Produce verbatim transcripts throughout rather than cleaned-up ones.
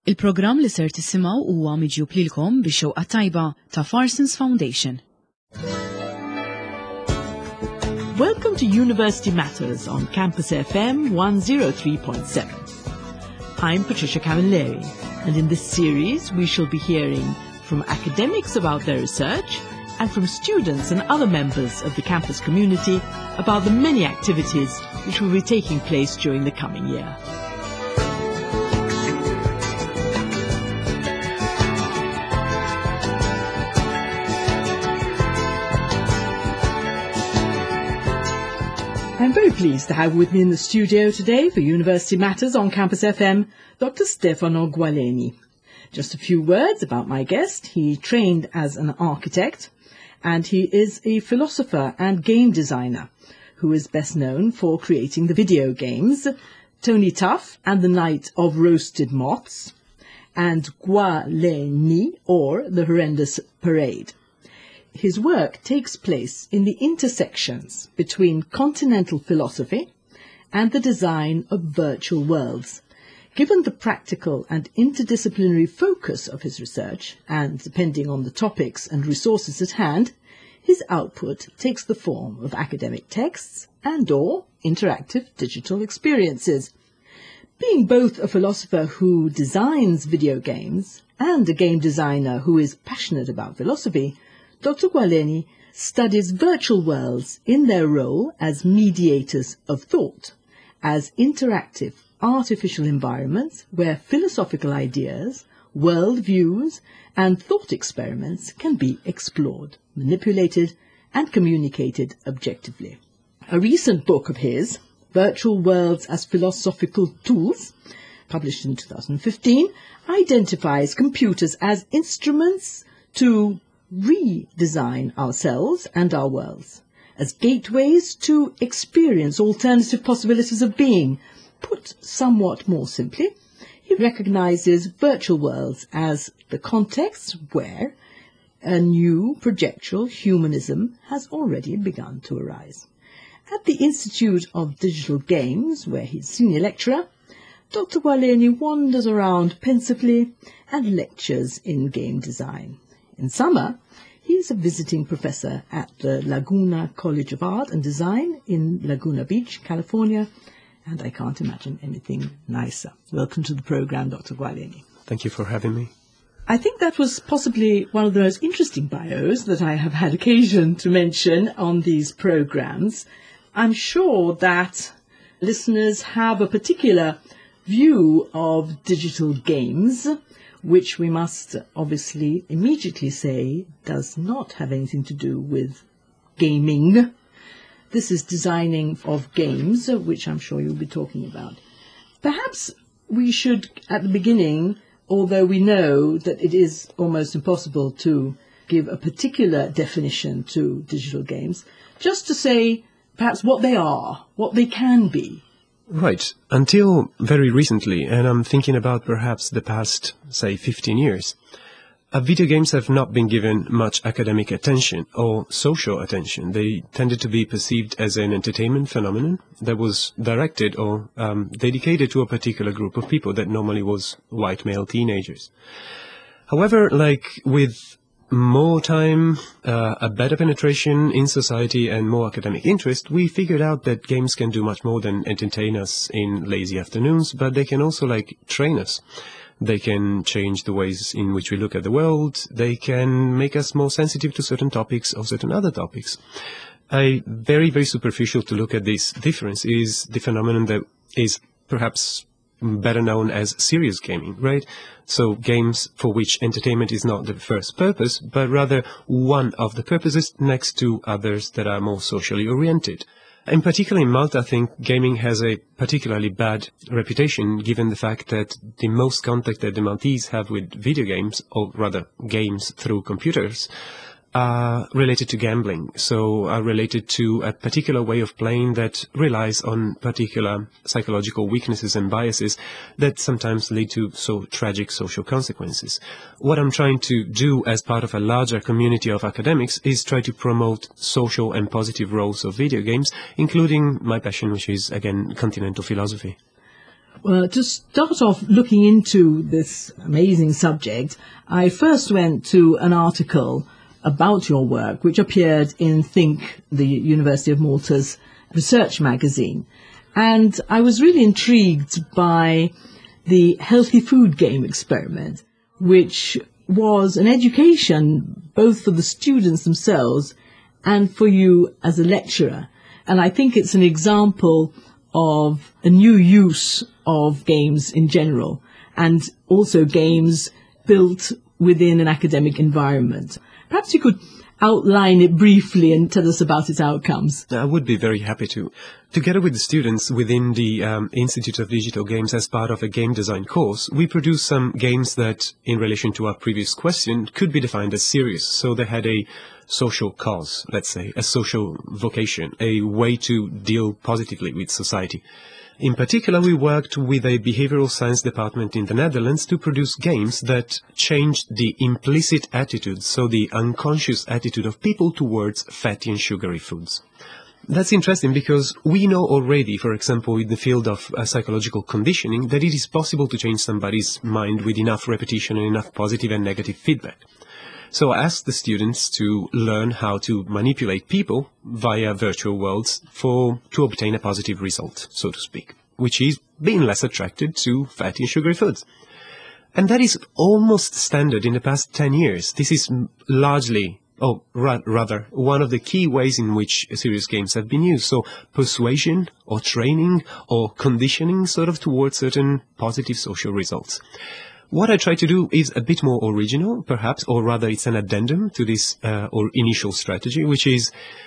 Il-programm li ser tisimgħu huwa miġjub lilkom bix-xewqa tajba ta' Farsons Foundation. Welcome to University Matters on Campus F M one oh three point seven. I'm Patricia Camilleri, and in this series we shall be hearing from academics about their research and from students and other members of the campus community about the many activities which will be taking place during the coming year. I'm very pleased to have with me in the studio today for University Matters on Campus F M, Doctor Stefano Gualeni. Just a few words about my guest. He trained as an architect, and he is a philosopher and game designer who is best known for creating the video games Tony Tuff and the Night of Roasted Moths, and Gualeni, or The Horrendous Parade. His work takes place in the intersections between continental philosophy and the design of virtual worlds. Given the practical and interdisciplinary focus of his research, and depending on the topics and resources at hand, his output takes the form of academic texts and/or interactive digital experiences. Being both a philosopher who designs video games and a game designer who is passionate about philosophy, Doctor Gualeni studies virtual worlds in their role as mediators of thought, as interactive artificial environments where philosophical ideas, world views, and thought experiments can be explored, manipulated, and communicated objectively. A recent book of his, Virtual Worlds as Philosophical Tools, published in two thousand fifteen, identifies computers as instruments to redesign ourselves and our worlds, as gateways to experience alternative possibilities of being. Put somewhat more simply, he recognizes virtual worlds as the context where a new projectual humanism has already begun to arise. At the Institute of Digital Games, where he's senior lecturer, Doctor Gualeni wanders around pensively and lectures in game design. In summer, he is a visiting professor at the Laguna College of Art and Design in Laguna Beach, California, and I can't imagine anything nicer. Welcome to the program, Doctor Gualeni. Thank you for having me. I think that was possibly one of the most interesting bios that I have had occasion to mention on these programs. I'm sure that listeners have a particular view of digital games, which we must obviously immediately say does not have anything to do with gaming. This is designing of games, which I'm sure you'll be talking about. Perhaps we should, at the beginning, although we know that it is almost impossible to give a particular definition to digital games, just to say perhaps what they are, what they can be. Right. Until very recently, and I'm thinking about perhaps the past, say, fifteen years, uh, video games have not been given much academic attention or social attention. They tended to be perceived as an entertainment phenomenon that was directed or um, dedicated to a particular group of people that normally was white male teenagers. However, like with more time, uh, a better penetration in society and more academic interest, we figured out that games can do much more than entertain us in lazy afternoons, but they can also like train us. They can change the ways in which we look at the world. They can make us more sensitive to certain topics or certain other topics. A very, very superficial to look at this difference is the phenomenon that is perhaps better known as serious gaming, right? So games for which entertainment is not the first purpose, but rather one of the purposes next to others that are more socially oriented. In particular, in Malta, I think gaming has a particularly bad reputation, given the fact that the most contact that the Maltese have with video games, or rather games through computers, are related to gambling, so are related to a particular way of playing that relies on particular psychological weaknesses and biases that sometimes lead to so tragic social consequences. What I'm trying to do as part of a larger community of academics is try to promote social and positive roles of video games, including my passion, which is, again, continental philosophy. Well, to start off looking into this amazing subject, I first went to an article about your work, which appeared in Think, the University of Malta's research magazine. And I was really intrigued by the healthy food game experiment, which was an education both for the students themselves and for you as a lecturer. And I think it's an example of a new use of games in general, and also games built within an academic environment. Perhaps you could outline it briefly and tell us about its outcomes. I would be very happy to. Together with the students within the um, Institute of Digital Games as part of a game design course, we produced some games that, in relation to our previous question, could be defined as serious. So they had a social cause, let's say, a social vocation, a way to deal positively with society. In particular, we worked with a behavioral science department in the Netherlands to produce games that changed the implicit attitude, so the unconscious attitude of people towards fatty and sugary foods. That's interesting because we know already, for example, in the field of uh, psychological conditioning, that it is possible to change somebody's mind with enough repetition and enough positive and negative feedback. So I asked the students to learn how to manipulate people via virtual worlds for to obtain a positive result, so to speak, which is being less attracted to fatty and sugary foods. And that is almost standard in the past ten years. This is largely, oh, ra rather, one of the key ways in which serious games have been used. So persuasion or training or conditioning sort of towards certain positive social results. What I try to do is a bit more original, perhaps, or rather it's an addendum to this uh, or initial strategy, which is,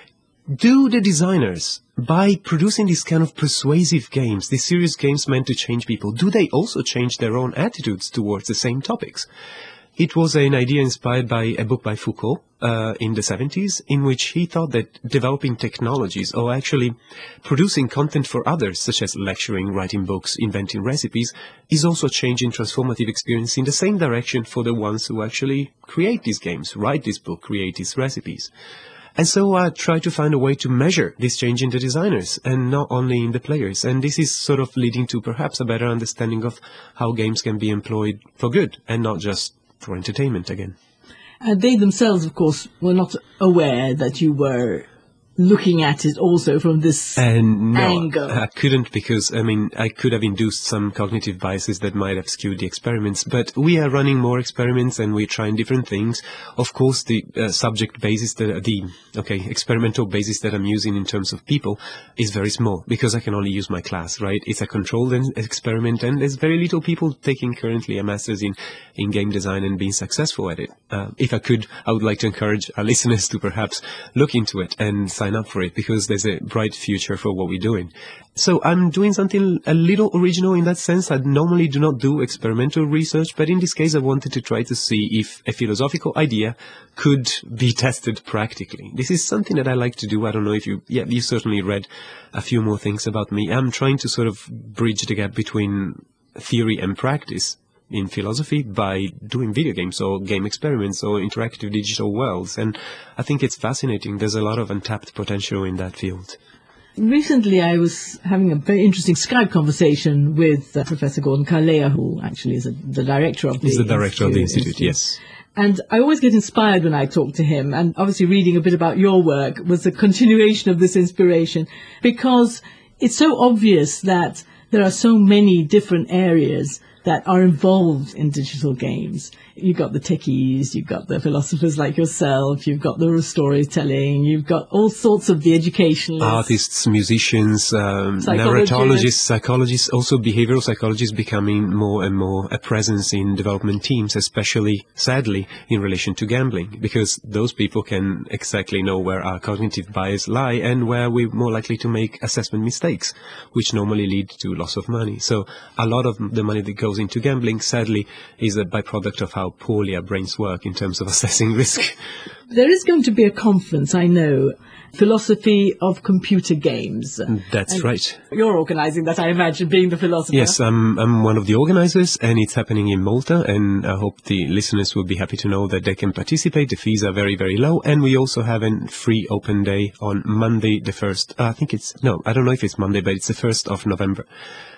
do the designers, by producing these kind of persuasive games, these serious games meant to change people, do they also change their own attitudes towards the same topics? It was an idea inspired by a book by Foucault uh, in the seventies, in which he thought that developing technologies, or actually producing content for others, such as lecturing, writing books, inventing recipes, is also changing transformative experience in the same direction for the ones who actually create these games, write this book, create these recipes. And so I try to find a way to measure this change in the designers and not only in the players. And this is sort of leading to perhaps a better understanding of how games can be employed for good and not just for entertainment again. And they themselves, of course, were not aware that you were looking at it also from this and no, angle. I couldn't because, I mean, I could have induced some cognitive biases that might have skewed the experiments, but we are running more experiments and we're trying different things. Of course, the uh, subject basis, the, the, okay, experimental basis that I'm using in terms of people is very small because I can only use my class, right? It's a controlled experiment and there's very little people taking currently a master's in, in game design and being successful at it. Uh, if I could, I would like to encourage our listeners to perhaps look into it and sign up for it because there's a bright future for what we're doing. So I'm doing something a little original in that sense. I normally do not do experimental research, but in this case I wanted to try to see if a philosophical idea could be tested practically. This is something that I like to do. I don't know if you, yeah, you certainly read a few more things about me. I'm trying to sort of bridge the gap between theory and practice in philosophy by doing video games or game experiments or interactive digital worlds. And I think it's fascinating. There's a lot of untapped potential in that field. Recently, I was having a very interesting Skype conversation with uh, Professor Gordon Kalea, who actually is a, the director of the He's the director institute, of the institute, institute, yes. And I always get inspired when I talk to him. And obviously reading a bit about your work was a continuation of this inspiration, because it's so obvious that there are so many different areas that are involved in digital games. You've got the techies, you've got the philosophers like yourself, you've got the storytelling, you've got all sorts of the educationalists. Artists, musicians, um, narratologists, psychologists, also behavioral psychologists becoming more and more a presence in development teams, especially, sadly, in relation to gambling, because those people can exactly know where our cognitive bias lie and where we're more likely to make assessment mistakes, which normally lead to loss of money. So a lot of the money that goes into gambling, sadly, is a byproduct of how poorly our brains work in terms of assessing risk. There is going to be a conference, I know, Philosophy of Computer Games. That's and right. You're organising that, I imagine, being the philosopher. Yes, I'm, I'm one of the organisers, and it's happening in Malta, and I hope the listeners will be happy to know that they can participate. The fees are very, very low, and we also have a free open day on Monday the first. Uh, I think it's, no, I don't know if it's Monday, but it's the first of November.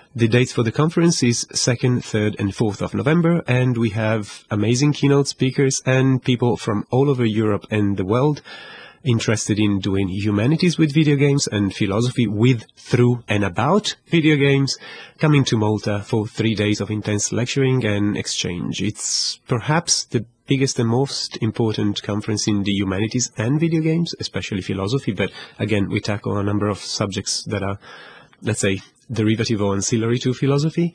The dates for the conference is second, third, and fourth of November, and we have amazing keynote speakers and people from all over Europe and the world interested in doing humanities with video games and philosophy with, through, and about video games, coming to Malta for three days of intense lecturing and exchange. It's perhaps the biggest and most important conference in the humanities and video games, especially philosophy, but again, we tackle a number of subjects that are, let's say, derivative or ancillary to philosophy.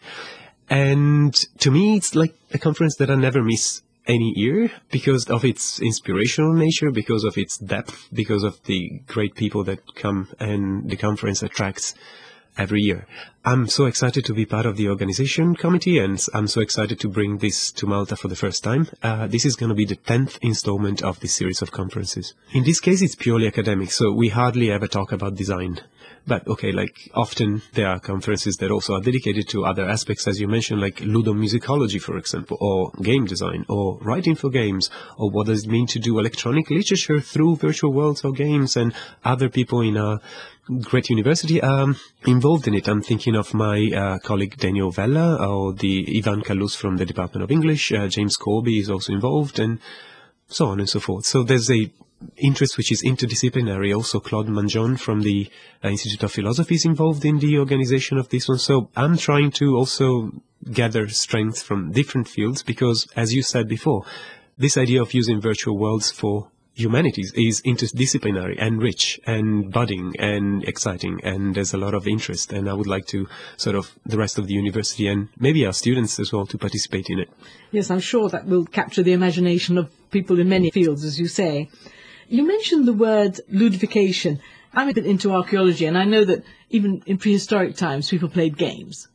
And to me, it's like a conference that I never miss any year because of its inspirational nature, because of its depth, because of the great people that come and the conference attracts every year. I'm so excited to be part of the organization committee, and I'm so excited to bring this to Malta for the first time. Uh, this is going to be the tenth installment of this series of conferences. In this case, it's purely academic, so we hardly ever talk about design. But, okay, like, often there are conferences that also are dedicated to other aspects, as you mentioned, like ludomusicology, for example, or game design, or writing for games, or what does it mean to do electronic literature through virtual worlds or games, and other people in our great university are involved in it. I'm thinking of my uh, colleague Daniel Vella, or the Ivan Kalus from the Department of English, uh, James Corby is also involved, and so on and so forth. So there's a interest which is interdisciplinary. Also, Claude Manjon from the uh, Institute of Philosophy is involved in the organization of this one. So I'm trying to also gather strength from different fields because, as you said before, this idea of using virtual worlds for humanities is interdisciplinary and rich and budding and exciting, and there's a lot of interest, and I would like to sort of the rest of the university and maybe our students as well to participate in it. Yes, I'm sure that will capture the imagination of people in many fields, as you say. You mentioned the word ludification. I'm a bit into archaeology, and I know that even in prehistoric times people played games.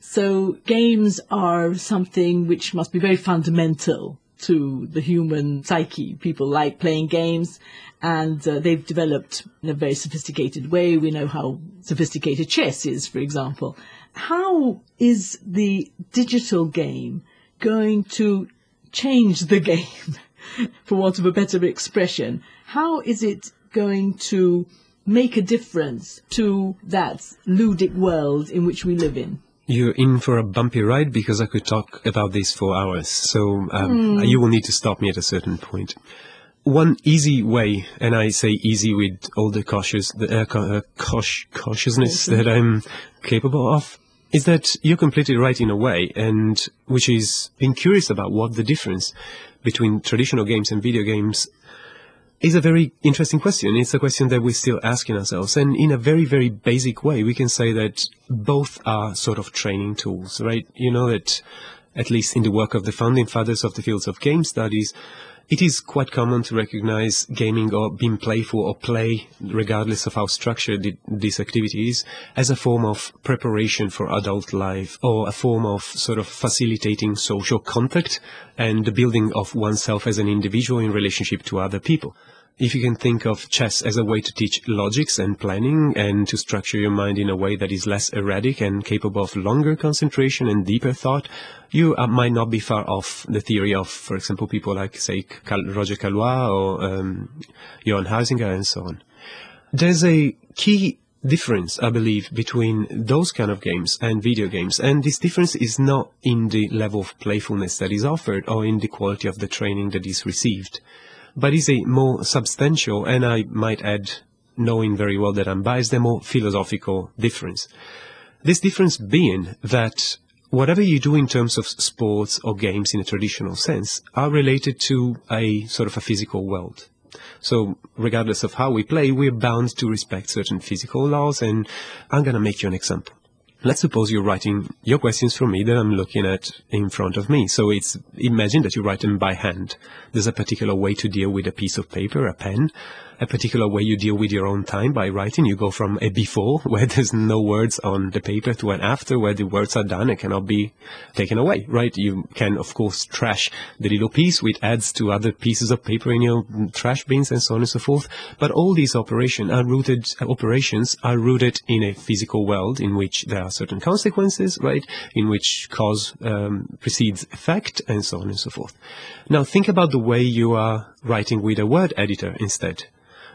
So games are something which must be very fundamental to the human psyche. People like playing games, and uh, they've developed in a very sophisticated way. We know how sophisticated chess is, for example. How is the digital game going to change the game, for want of a better expression? How is it going to make a difference to that ludic world in which we live in? You're in for a bumpy ride because I could talk about this for hours, so um, mm. you will need to stop me at a certain point. One easy way, and I say easy with all the cautious, the, uh, ca- uh, cautious, cautiousness that I'm capable of, is that you're completely right in a way, and which is being curious about what the difference between traditional games and video games is a very interesting question. It's a question that we're still asking ourselves. And in a very, very basic way, we can say that both are sort of training tools, right? You know that, at least in the work of the founding fathers of the fields of game studies, it is quite common to recognize gaming or being playful or play, regardless of how structured it, this activity is, as a form of preparation for adult life, or a form of sort of facilitating social contact and the building of oneself as an individual in relationship to other people. If you can think of chess as a way to teach logics and planning and to structure your mind in a way that is less erratic and capable of longer concentration and deeper thought, you uh, might not be far off the theory of, for example, people like, say, Cal- Roger Calois or um, Johann Huizinga and so on. There's a key difference, I believe, between those kind of games and video games, and this difference is not in the level of playfulness that is offered or in the quality of the training that is received, but is a more substantial, and I might add, knowing very well that I'm biased, a more philosophical difference. This difference being that whatever you do in terms of sports or games in a traditional sense are related to a sort of a physical world. So regardless of how we play, we're bound to respect certain physical laws, and I'm going to make you an example. Let's suppose you're writing your questions for me that I'm looking at in front of me. So it's, imagine that you write them by hand. There's a particular way to deal with a piece of paper, a pen, a particular way you deal with your own time by writing. You go from a before, where there's no words on the paper, to an after, where the words are done and cannot be taken away, right? You can, of course, trash the little piece, which adds to other pieces of paper in your trash bins and so on and so forth. But all these operation are rooted, operations are rooted in a physical world in which there are certain consequences, right? In which cause um, precedes effect and so on and so forth. Now, think about the way you are writing with a word editor instead.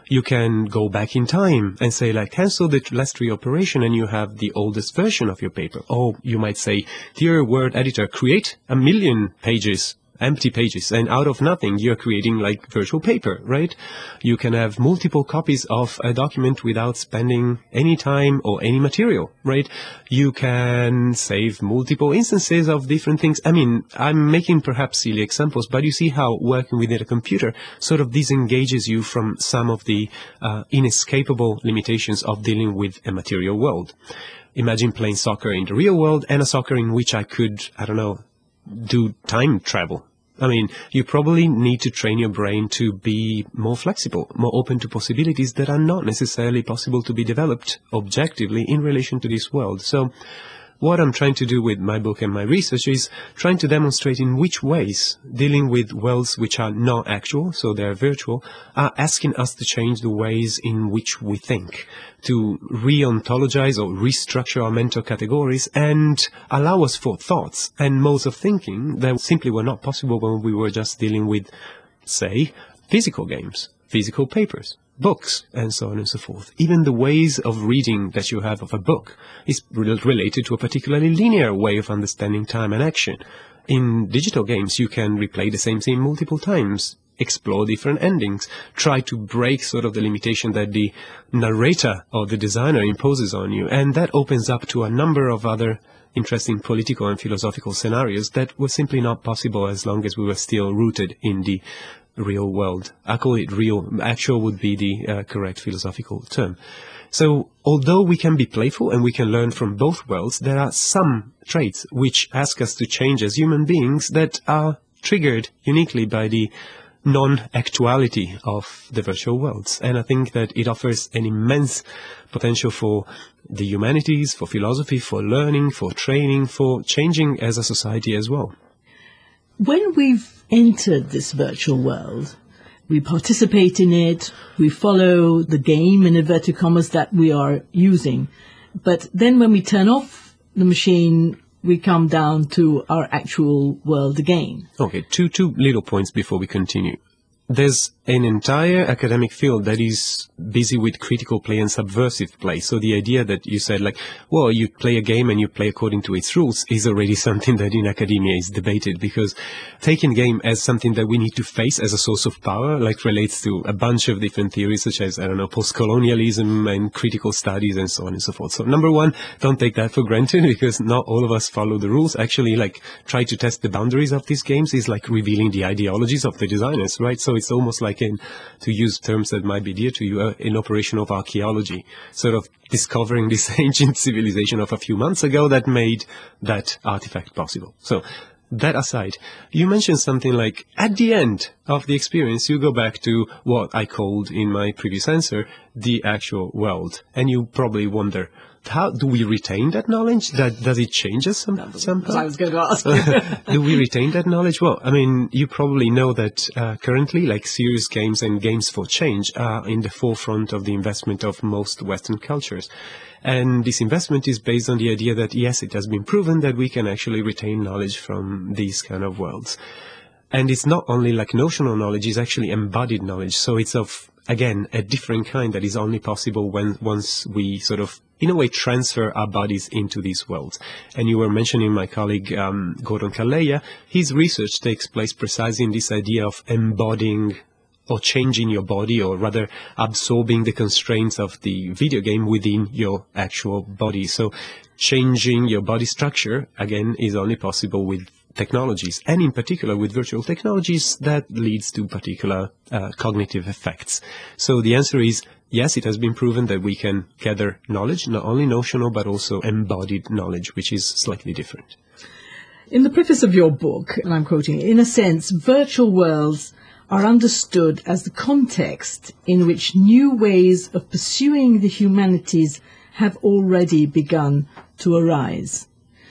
You can go back in time and say, like, cancel the last three operation and you have the oldest version of your paper. Or you might say, dear Word editor, create a million pages, empty pages, and out of nothing you're creating like virtual paper, right? You can have multiple copies of a document without spending any time or any material, right? You can save multiple instances of different things. I mean, I'm making perhaps silly examples, but you see how working within a computer sort of disengages you from some of the uh, inescapable limitations of dealing with a material world. Imagine playing soccer in the real world and a soccer in which I could, I don't know, do time travel. I mean, you probably need to train your brain to be more flexible, more open to possibilities that are not necessarily possible to be developed objectively in relation to this world. So what I'm trying to do with my book and my research is trying to demonstrate in which ways dealing with worlds which are not actual, so they're virtual, are asking us to change the ways in which we think, to re-ontologize or restructure our mental categories and allow us for thoughts and modes of thinking that simply were not possible when we were just dealing with, say, physical games, physical papers, books, and so on and so forth. Even the ways of reading that you have of a book is re- related to a particularly linear way of understanding time and action. In digital games, you can replay the same scene multiple times, explore different endings, try to break sort of the limitation that the narrator or the designer imposes on you, and that opens up to a number of other interesting political and philosophical scenarios that were simply not possible as long as we were still rooted in the real world. I call it real. Actual would be the uh, correct philosophical term. So although we can be playful and we can learn from both worlds, there are some traits which ask us to change as human beings that are triggered uniquely by the non-actuality of the virtual worlds. And I think that it offers an immense potential for the humanities, for philosophy, for learning, for training, for changing as a society as well. When we've entered this virtual world, we participate in it, we follow the game, in inverted commas, that we are using. But then when we turn off the machine, we come down to our actual world again. Okay, two, two little points before we continue. There's an entire academic field that is busy with critical play and subversive play. So the idea that you said, like, well, you play a game and you play according to its rules is already something that in academia is debated, because taking game as something that we need to face as a source of power, like, relates to a bunch of different theories such as, I don't know, post-colonialism and critical studies and so on and so forth. So number one, don't take that for granted, because not all of us follow the rules. Actually, like, try to test the boundaries of these games is like revealing the ideologies of the designers, right? So it's almost like in, to use terms that might be dear to you, uh, an operation of archaeology, sort of discovering this ancient civilization of a few months ago that made that artifact possible. So that aside, you mentioned something like, at the end of the experience, you go back to what I called in my previous answer, the actual world. And you probably wonder, how do we retain that knowledge? That, does it change us some, somehow? I was going to ask. Do we retain that knowledge? Well, I mean, you probably know that uh, currently, like, serious games and games for change are in the forefront of the investment of most Western cultures. And this investment is based on the idea that, yes, it has been proven that we can actually retain knowledge from these kind of worlds. And it's not only like notional knowledge, it's actually embodied knowledge. So it's of, again, a different kind that is only possible when once we sort of, in a way, transfer our bodies into these worlds. And you were mentioning my colleague, um, Gordon Calleja. His research takes place precisely in this idea of embodying or changing your body, or rather absorbing the constraints of the video game within your actual body. So changing your body structure, again, is only possible with technologies, and in particular with virtual technologies that leads to particular uh, cognitive effects. So the answer is yes, it has been proven that we can gather knowledge, not only notional, but also embodied knowledge, which is slightly different. In the preface of your book, and I'm quoting, in a sense, virtual worlds are understood as the context in which new ways of pursuing the humanities have already begun to arise.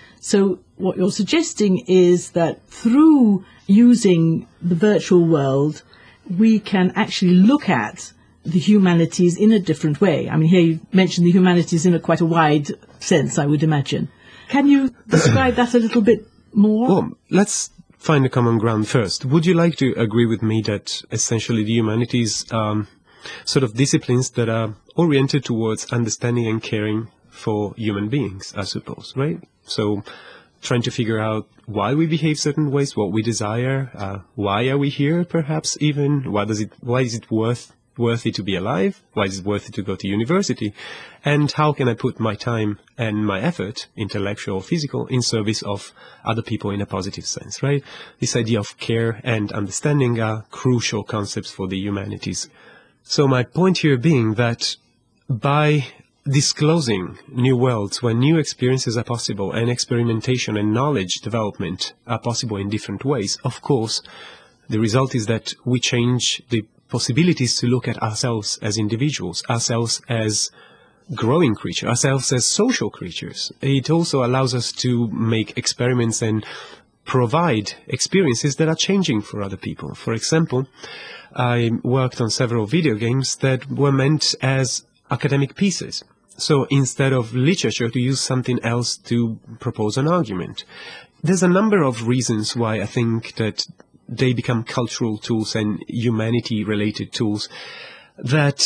So what you're suggesting is that through using the virtual world, we can actually look at the humanities in a different way. I mean, here you mentioned the humanities in a quite a wide sense, I would imagine. Can you describe that a little bit more? Well, let's find a common ground first. Would you like to agree with me that essentially the humanities um, sort of disciplines that are oriented towards understanding and caring for human beings, I suppose, right? So trying to figure out why we behave certain ways, what we desire, uh, why are we here, perhaps even, why does it, why is it worth, worthy to be alive, why is it worthy to go to university, and how can I put my time and my effort, intellectual or physical, in service of other people in a positive sense, right? This idea of care and understanding are crucial concepts for the humanities. So my point here being that by disclosing new worlds where new experiences are possible and experimentation and knowledge development are possible in different ways, of course, the result is that we change the possibilities to look at ourselves as individuals, ourselves as growing creatures, ourselves as social creatures. It also allows us to make experiments and provide experiences that are changing for other people. For example, I worked on several video games that were meant as academic pieces. So instead of literature, to use something else to propose an argument. There's a number of reasons why I think that they become cultural tools and humanity-related tools that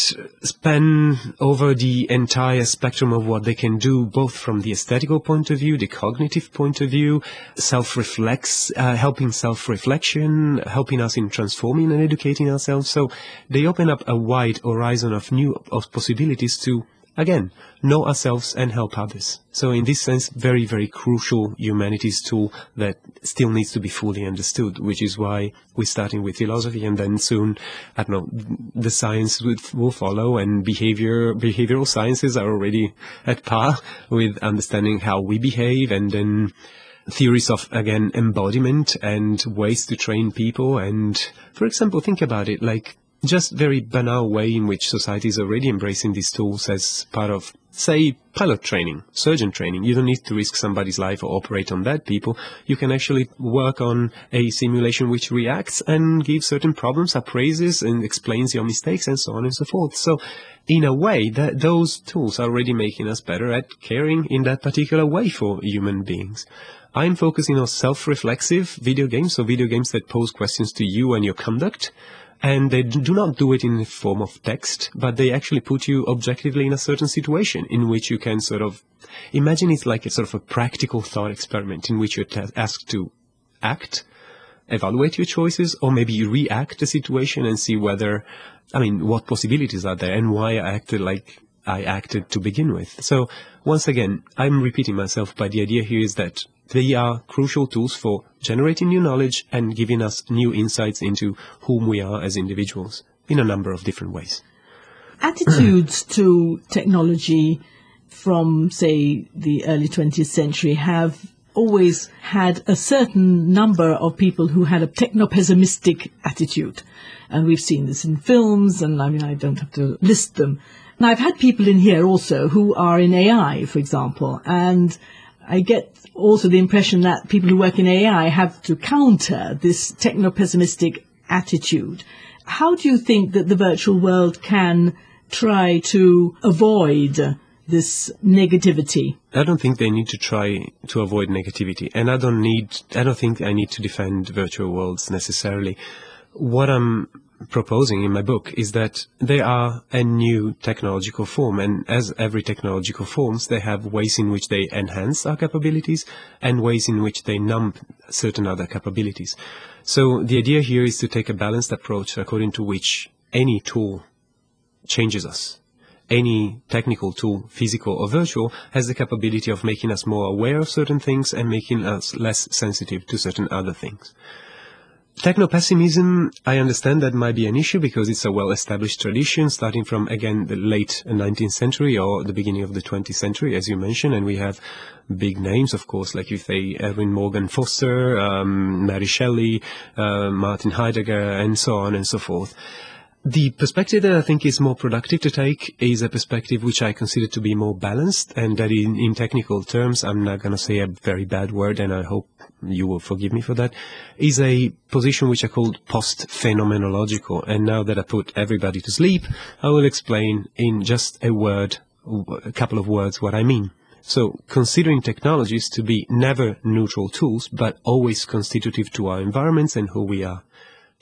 span over the entire spectrum of what they can do, both from the aesthetical point of view, the cognitive point of view, self-reflex, uh, helping self-reflection, helping us in transforming and educating ourselves. So they open up a wide horizon of new of possibilities to, again, know ourselves and help others. So in this sense, very, very crucial humanities tool that still needs to be fully understood, which is why we're starting with philosophy, and then soon, I don't know, the science will, will follow, and behavior, behavioral sciences are already at par with understanding how we behave, and then theories of, again, embodiment and ways to train people. And, for example, think about it, like, just very banal way in which society is already embracing these tools as part of, say, pilot training, surgeon training. You don't need to risk somebody's life or operate on dead people. You can actually work on a simulation which reacts and gives certain problems, appraises and explains your mistakes and so on and so forth. So in a way, that those tools are already making us better at caring in that particular way for human beings. I'm focusing on self-reflexive video games, so video games that pose questions to you and your conduct. And they do not do it in the form of text, but they actually put you objectively in a certain situation in which you can sort of imagine it's like a sort of a practical thought experiment in which you're asked to act, evaluate your choices, or maybe react the situation and see whether, I mean, what possibilities are there and why I acted like I acted to begin with. So once again, I'm repeating myself, but the idea here is that they are crucial tools for generating new knowledge and giving us new insights into whom we are as individuals in a number of different ways. Attitudes to technology from, say, the early twentieth century have always had a certain number of people who had a techno-pessimistic attitude. And we've seen this in films, and I mean, I don't have to list them. And I've had people in here also who are in A I, for example, and I get also the impression that people who work in A I have to counter this techno-pessimistic attitude. How do you think that the virtual world can try to avoid this negativity? I don't think they need to try to avoid negativity, and I don't need, I don't think I need to defend virtual worlds necessarily. What I'm proposing in my book is that they are a new technological form, and as every technological forms, they have ways in which they enhance our capabilities and ways in which they numb certain other capabilities. So the idea here is to take a balanced approach according to which any tool changes us. Any technical tool, physical or virtual, has the capability of making us more aware of certain things and making us less sensitive to certain other things. Techno-pessimism, I understand that might be an issue because it's a well-established tradition starting from, again, the late nineteenth century or the beginning of the twentieth century, as you mentioned, and we have big names, of course, like you say, Erwin Morgan Foster, um, Mary Shelley, uh, Martin Heidegger, and so on and so forth. The perspective that I think is more productive to take is a perspective which I consider to be more balanced, and that in, in technical terms, I'm not going to say a very bad word, and I hope you will forgive me for that, is a position which I called post-phenomenological. And now that I put everybody to sleep, I will explain in just a word, a couple of words, what I mean. So, considering technologies to be never neutral tools, but always constitutive to our environments and who we are.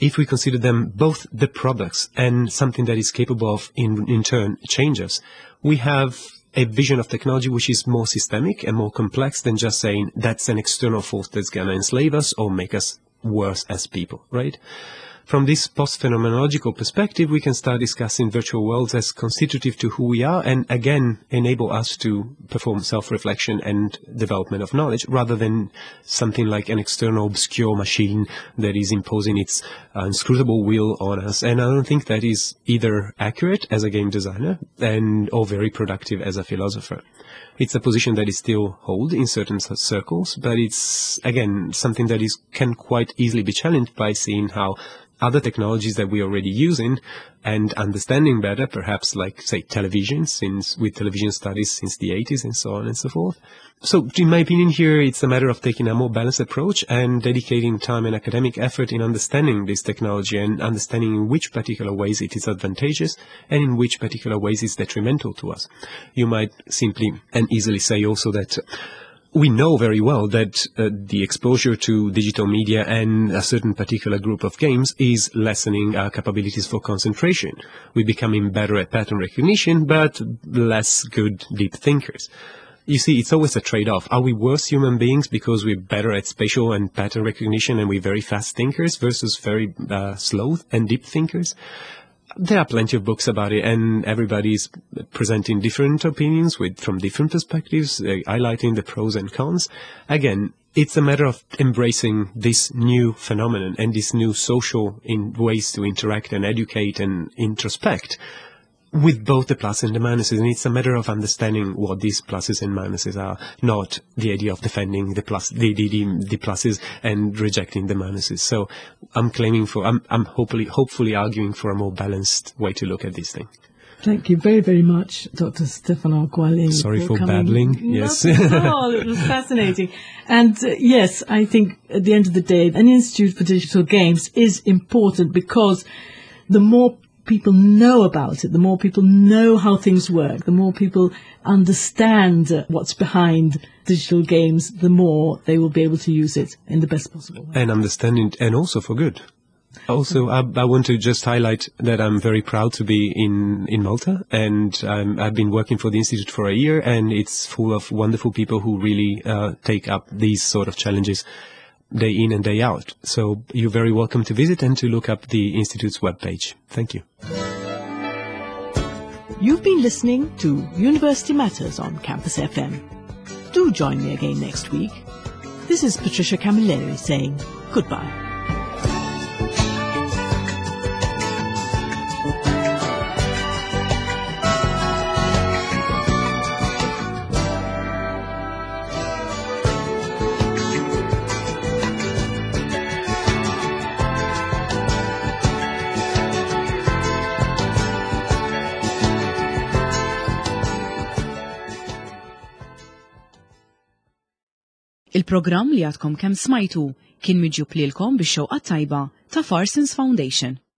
if we consider them both the products and something that is capable of, in, in turn, change us, we have a vision of technology which is more systemic and more complex than just saying that's an external force that's going to enslave us or make us worse as people, right? From this post-phenomenological perspective, we can start discussing virtual worlds as constitutive to who we are and, again, enable us to perform self-reflection and development of knowledge rather than something like an external obscure machine that is imposing its uh, inscrutable will on us. And I don't think that is either accurate as a game designer and or very productive as a philosopher. It's a position that is still held in certain circles, but it's, again, something that is can quite easily be challenged by seeing how other technologies that we're already using and understanding better, perhaps like, say, television, since with television studies since the eighties and so on and so forth. So, in my opinion here, it's a matter of taking a more balanced approach and dedicating time and academic effort in understanding this technology and understanding in which particular ways it is advantageous and in which particular ways it's detrimental to us. You might simply and easily say also that we know very well that uh, the exposure to digital media and a certain particular group of games is lessening our capabilities for concentration. We're becoming better at pattern recognition, but less good deep thinkers. You see, it's always a trade-off. Are we worse human beings because we're better at spatial and pattern recognition and we're very fast thinkers versus very uh, slow and deep thinkers? There are plenty of books about it, and everybody's presenting different opinions with from different perspectives, uh, highlighting the pros and cons. Again, it's a matter of embracing this new phenomenon and these new social in ways to interact and educate and introspect with both the pluses and the minuses. And it's a matter of understanding what these pluses and minuses are, not the idea of defending the plus, the, the, the, the pluses and rejecting the minuses. So I'm claiming for, I'm, I'm hopefully, hopefully arguing for a more balanced way to look at this thing. Thank you very, very much, Doctor Stefano Gualeni. Sorry for, for babbling. Yes. Not at all. It was fascinating. And uh, yes, I think at the end of the day, an Institute for Digital Games is important because the more people know about it, the more people know how things work, the more people understand uh, what's behind digital games, the more they will be able to use it in the best possible way. And understanding, and also for good. Also, I, I want to just highlight that I'm very proud to be in, in Malta, and um, I've been working for the Institute for a year, and it's full of wonderful people who really uh, take up these sort of challenges day in and day out. So you're very welcome to visit and to look up the Institute's webpage. Thank you. You've been listening to University Matters on Campus F M. Do join me again next week. This is Patricia Camilleri saying goodbye. Il-programm li għadkom kemm smajtu kien miġjub lilkom bix-xewqa tajba ta' Farsons Foundation.